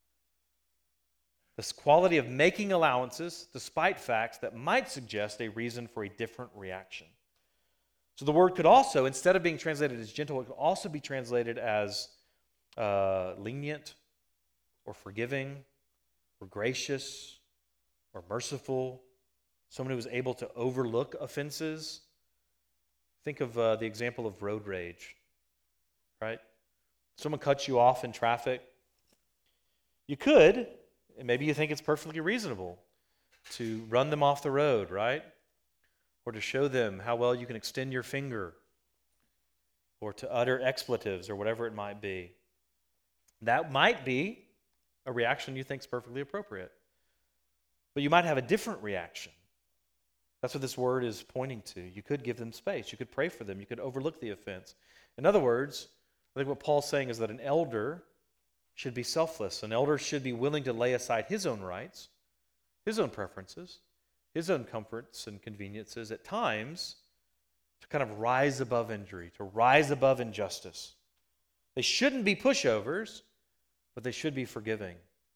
This quality of making allowances despite facts that might suggest a reason for a different reaction. So the word could also, instead of being translated as gentle, it could also be translated as uh, lenient or forgiving or gracious or merciful, someone who was able to overlook offenses. Think of uh, the example of road rage. Right? Someone cuts you off in traffic. You could, and maybe you think it's perfectly reasonable, to run them off the road, right? Or to show them how well you can extend your finger, or to utter expletives, or whatever it might be. That might be a reaction you think is perfectly appropriate. But you might have a different reaction. That's what this word is pointing to. You could give them space. You could pray for them. You could overlook the offense. In other words, I think what Paul's saying is that an elder should be selfless. An elder should be willing to lay aside his own rights, his own preferences, his own comforts and conveniences at times to kind of rise above injury, to rise above injustice. They shouldn't be pushovers, but they should be forgiving.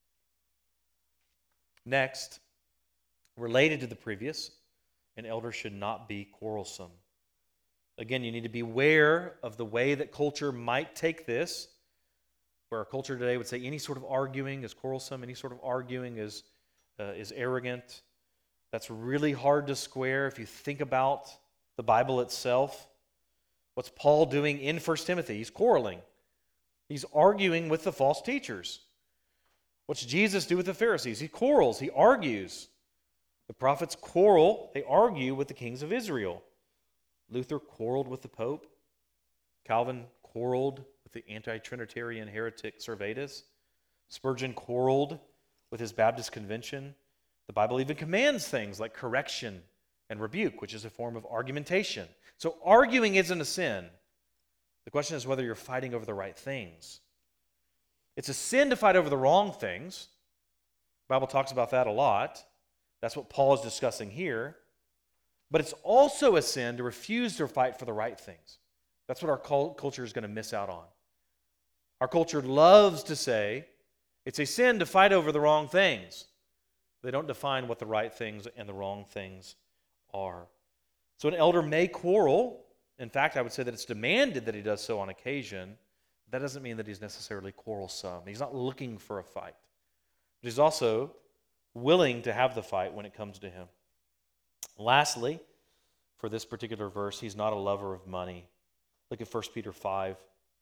Next, related to the previous, an elder should not be quarrelsome. Again, you need to be aware of the way that culture might take this, where our culture today would say any sort of arguing is quarrelsome, any sort of arguing is, uh, is arrogant. That's really hard to square if you think about the Bible itself. What's Paul doing in First Timothy? He's quarreling. He's arguing with the false teachers. What's Jesus do with the Pharisees? He quarrels, he argues. The prophets quarrel, they argue with the kings of Israel. Luther quarreled with the Pope. Calvin quarreled with the anti-Trinitarian heretic Servetus. Spurgeon quarreled with his Baptist convention. The Bible even commands things like correction and rebuke, which is a form of argumentation. So arguing isn't a sin. The question is whether you're fighting over the right things. It's a sin to fight over the wrong things. The Bible talks about that a lot. That's what Paul is discussing here. But it's also a sin to refuse to fight for the right things. That's what our culture is going to miss out on. Our culture loves to say it's a sin to fight over the wrong things. They don't define what the right things and the wrong things are. So an elder may quarrel. In fact, I would say that it's demanded that he does so on occasion. That doesn't mean that he's necessarily quarrelsome. He's not looking for a fight. But he's also willing to have the fight when it comes to him. Lastly, for this particular verse, he's not a lover of money. Look at First Peter five,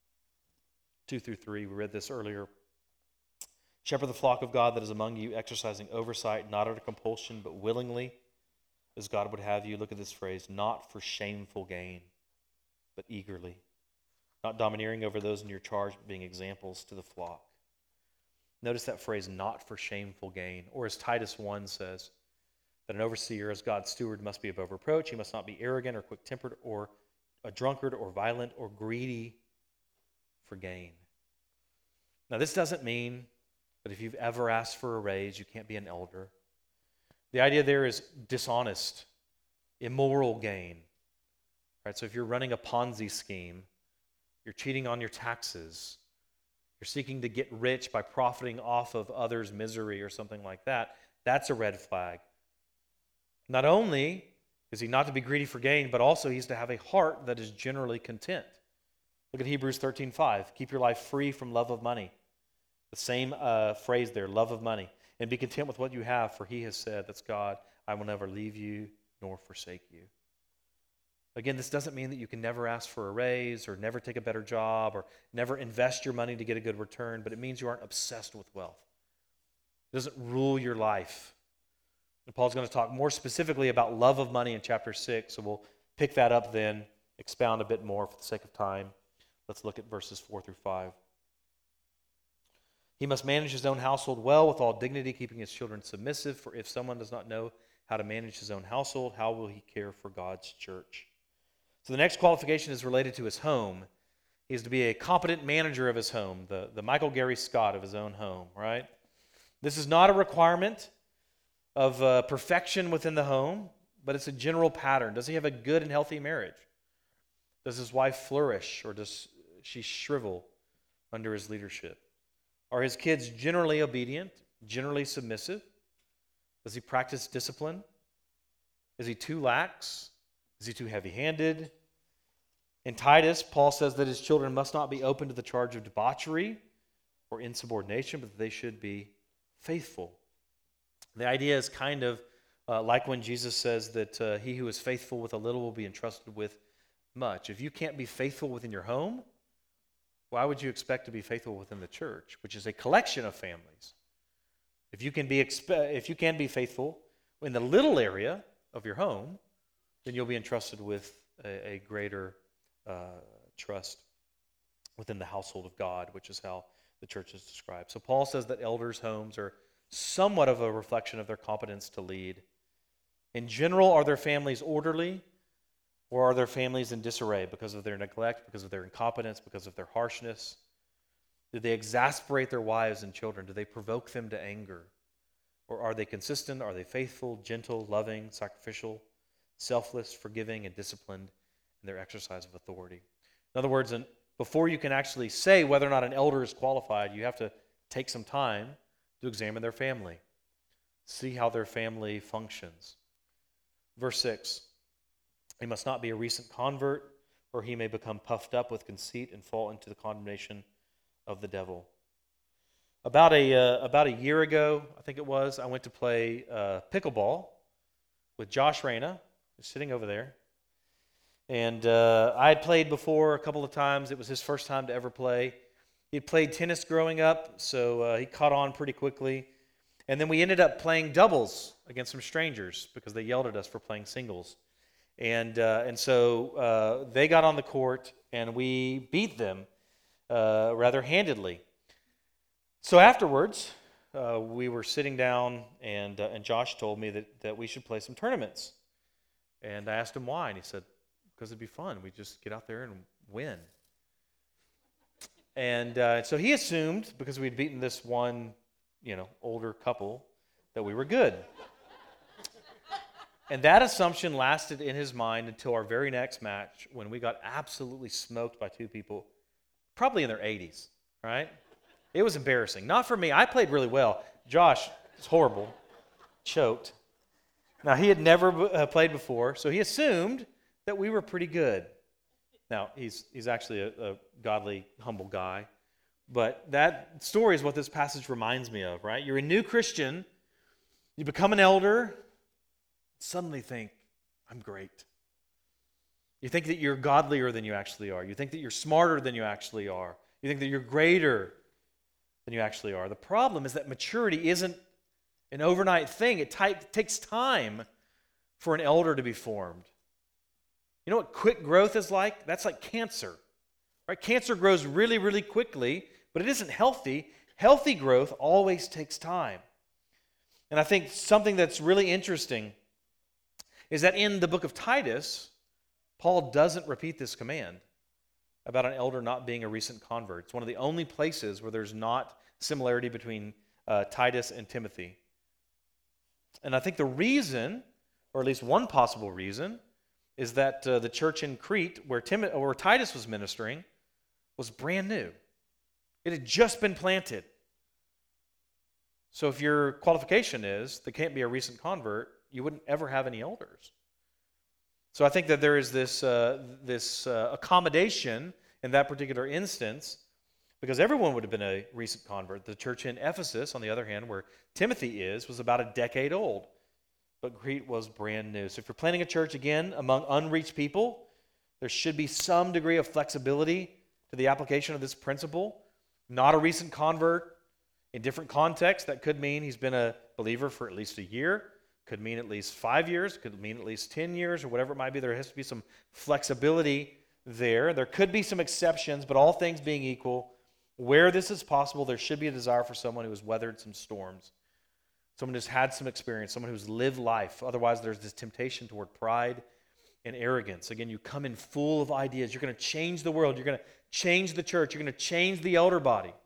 two through three. We read this earlier. Shepherd the flock of God that is among you, exercising oversight, not under compulsion, but willingly, as God would have you. Look at this phrase, not for shameful gain, but eagerly. Not domineering over those in your charge, but being examples to the flock. Notice that phrase, not for shameful gain. Or as Titus one says, that an overseer as God's steward must be above reproach. He must not be arrogant or quick-tempered or a drunkard or violent or greedy for gain. Now this doesn't mean that if you've ever asked for a raise, you can't be an elder. The idea there is dishonest, immoral gain. Right? So if you're running a Ponzi scheme, you're cheating on your taxes, you're seeking to get rich by profiting off of others' misery or something like that, that's a red flag. Not only is he not to be greedy for gain, but also he's to have a heart that is generally content. Look at Hebrews thirteen five. Keep your life free from love of money. The same uh, phrase there, love of money. And be content with what you have, for he has said, that's God, I will never leave you nor forsake you. Again, this doesn't mean that you can never ask for a raise or never take a better job or never invest your money to get a good return, but it means you aren't obsessed with wealth. It doesn't rule your life. And Paul's going to talk more specifically about love of money in chapter six, so we'll pick that up then, expound a bit more for the sake of time. Let's look at verses four through five. He must manage his own household well with all dignity, keeping his children submissive, for if someone does not know how to manage his own household, how will he care for God's church? So the next qualification is related to his home. He is to be a competent manager of his home, the, the Michael Gary Scott of his own home, right? This is not a requirement of uh, perfection within the home, but it's a general pattern. Does he have a good and healthy marriage? Does his wife flourish, or does she shrivel under his leadership? Are his kids generally obedient, generally submissive? Does he practice discipline? Is he too lax? Is he too heavy-handed? In Titus, Paul says that his children must not be open to the charge of debauchery or insubordination, but that they should be faithful. The idea is kind of uh, like when Jesus says that uh, he who is faithful with a little will be entrusted with much. If you can't be faithful within your home, why would you expect to be faithful within the church, which is a collection of families? If you can be expe- if you can be faithful in the little area of your home, then you'll be entrusted with a, a greater uh, trust within the household of God, which is how the church is described. So Paul says that elders' homes are somewhat of a reflection of their competence to lead. In general, are their families orderly, or are their families in disarray because of their neglect, because of their incompetence, because of their harshness? Do they exasperate their wives and children? Do they provoke them to anger? Or are they consistent? Are they faithful, gentle, loving, sacrificial, selfless, forgiving, and disciplined in their exercise of authority? In other words, before you can actually say whether or not an elder is qualified, you have to take some time to examine their family, see how their family functions. Verse six, he must not be a recent convert, or he may become puffed up with conceit and fall into the condemnation of the devil. About a uh, about a year ago, I think it was, I went to play uh, pickleball with Josh Reyna, who's sitting over there. And uh, I had played before a couple of times. It was his first time to ever play. He'd played tennis growing up, so uh, he caught on pretty quickly. And then we ended up playing doubles against some strangers because they yelled at us for playing singles. And uh, and so uh, they got on the court, and we beat them uh, rather handedly. So afterwards, uh, we were sitting down, and uh, and Josh told me that, that we should play some tournaments. And I asked him why, and he said, because it'd be fun. We just get out there and win. And uh, so he assumed, because we'd beaten this one, you know, older couple, that we were good. And that assumption lasted in his mind until our very next match, when we got absolutely smoked by two people, probably in their eighties, right? It was embarrassing. Not for me. I played really well. Josh is horrible. Choked. Now, he had never uh, played before, so he assumed that we were pretty good. Now, he's he's actually a, a godly, humble guy. But that story is what this passage reminds me of, right? You're a new Christian. You become an elder. Suddenly think, I'm great. You think that you're godlier than you actually are. You think that you're smarter than you actually are. You think that you're greater than you actually are. The problem is that maturity isn't an overnight thing. It t- takes time for an elder to be formed. You know what quick growth is like? That's like cancer. Right? Cancer grows really, really quickly, but it isn't healthy. Healthy growth always takes time. And I think something that's really interesting is that in the book of Titus, Paul doesn't repeat this command about an elder not being a recent convert. It's one of the only places where there's not similarity between uh, Titus and Timothy. And I think the reason, or at least one possible reason, is that uh, the church in Crete, where, Tim- or where Titus was ministering, was brand new. It had just been planted. So if your qualification is, there can't be a recent convert, you wouldn't ever have any elders. So I think that there is this, uh, this uh, accommodation in that particular instance, because everyone would have been a recent convert. The church in Ephesus, on the other hand, where Timothy is, was about a decade old, but Crete was brand new. So if you're planning a church, again, among unreached people, there should be some degree of flexibility to the application of this principle. Not a recent convert. In different contexts, that could mean he's been a believer for at least a year. Could mean at least five years, could mean at least ten years, or whatever it might be. There has to be some flexibility there. There could be some exceptions, but all things being equal, where this is possible, there should be a desire for someone who has weathered some storms, someone who's had some experience, someone who's lived life. Otherwise, there's this temptation toward pride and arrogance. Again, you come in full of ideas. You're going to change the world. You're going to change the church. You're going to change the elder body.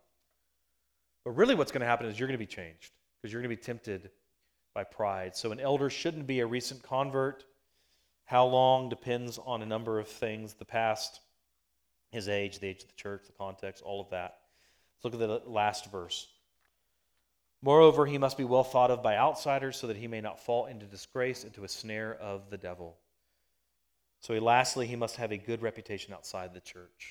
But really what's going to happen is you're going to be changed because you're going to be tempted by pride. So an elder shouldn't be a recent convert. How long depends on a number of things, the past, his age, the age of the church, the context, all of that. Let's look at the last verse. Moreover, he must be well thought of by outsiders so that he may not fall into disgrace, into a snare of the devil. So he, lastly, he must have a good reputation outside the church.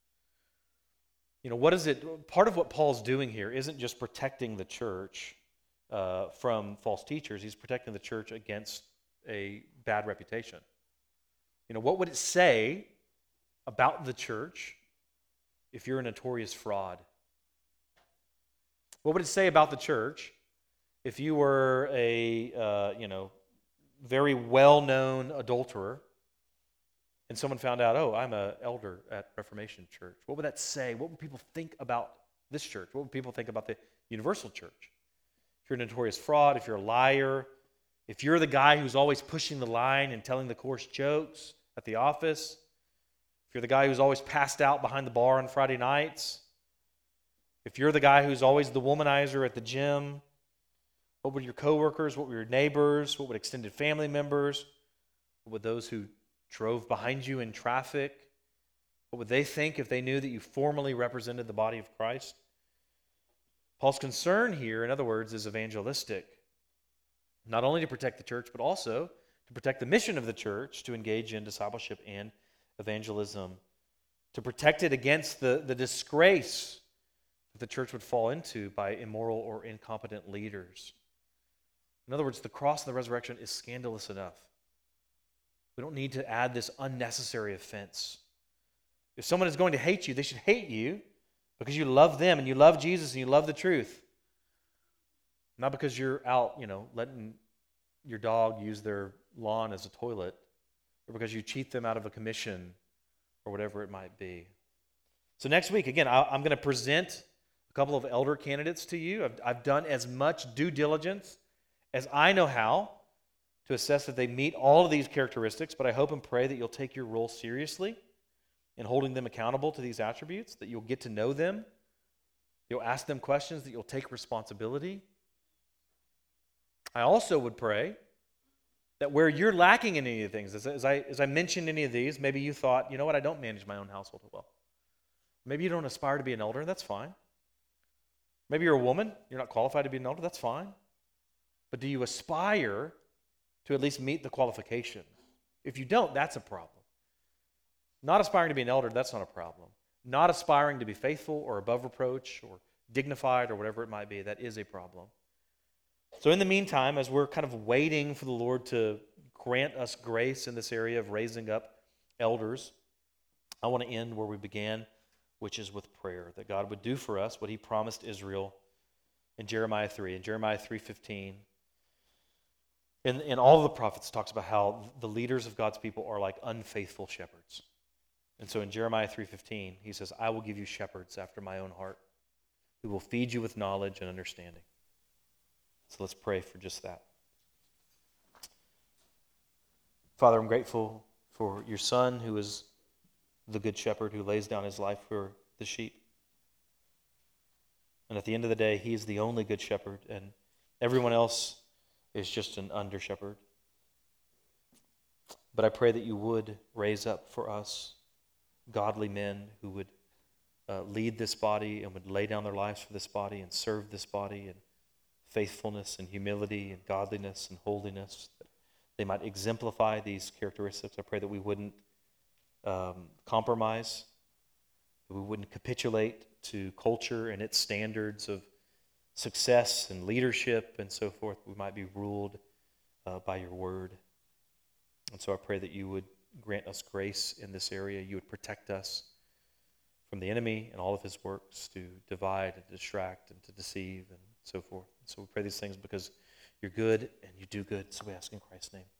You know, what is it? Part of what Paul's doing here isn't just protecting the church uh, from false teachers. He's protecting the church against a bad reputation. You know, what would it say about the church if you're a notorious fraud? What would it say about the church if you were a, uh, you know, very well-known adulterer and someone found out, oh, I'm an elder at Reformation Church? What would that say? What would people think about this church? What would people think about the universal church? If you're a notorious fraud, if you're a liar, if you're the guy who's always pushing the line and telling the coarse jokes at the office, if you're the guy who's always passed out behind the bar on Friday nights, if you're the guy who's always the womanizer at the gym, what would your coworkers, what would your neighbors, what would extended family members, what would those who drove behind you in traffic, what would they think if they knew that you formally represented the body of Christ? Paul's concern here, in other words, is evangelistic. Not only to protect the church, but also to protect the mission of the church, to engage in discipleship and evangelism, to protect it against the, the disgrace that the church would fall into by immoral or incompetent leaders. In other words, the cross and the resurrection is scandalous enough. We don't need to add this unnecessary offense. If someone is going to hate you, they should hate you because you love them and you love Jesus and you love the truth. Not because you're out, you know, letting your dog use their lawn as a toilet, or because you cheat them out of a commission, or whatever it might be. So next week, again, I'm going to present a couple of elder candidates to you. I've, I've done as much due diligence as I know how to assess that they meet all of these characteristics, but I hope and pray that you'll take your role seriously in holding them accountable to these attributes, that you'll get to know them, you'll ask them questions, that you'll take responsibility. I also would pray that where you're lacking in any of the things, as, as, I, as I mentioned any of these, maybe you thought, you know what, I don't manage my own household well. Maybe you don't aspire to be an elder, that's fine. Maybe you're a woman, you're not qualified to be an elder, that's fine. But do you aspire to at least meet the qualifications? If you don't, that's a problem. Not aspiring to be an elder, that's not a problem. Not aspiring to be faithful or above reproach or dignified or whatever it might be, that is a problem. So in the meantime, as we're kind of waiting for the Lord to grant us grace in this area of raising up elders, I want to end where we began, which is with prayer, that God would do for us what he promised Israel in Jeremiah three. In Jeremiah three fifteen, in, in all of the prophets, it talks about how the leaders of God's people are like unfaithful shepherds. And so in Jeremiah three fifteen, he says, I will give you shepherds after my own heart, who will feed you with knowledge and understanding. So let's pray for just that. Father, I'm grateful for your Son, who is the good shepherd who lays down his life for the sheep. And at the end of the day, he is the only good shepherd, and everyone else is just an under shepherd. But I pray that you would raise up for us godly men who would uh, lead this body and would lay down their lives for this body and serve this body in faithfulness and humility and godliness and holiness. That they might exemplify these characteristics. I pray that we wouldn't um, compromise, that we wouldn't capitulate to culture and its standards of success and leadership and so forth. We might be ruled uh, by your word. And so I pray that you would grant us grace in this area. You would protect us from the enemy and all of his works to divide and distract and to deceive and so forth. So we pray these things because you're good and you do good. So we ask in Christ's name.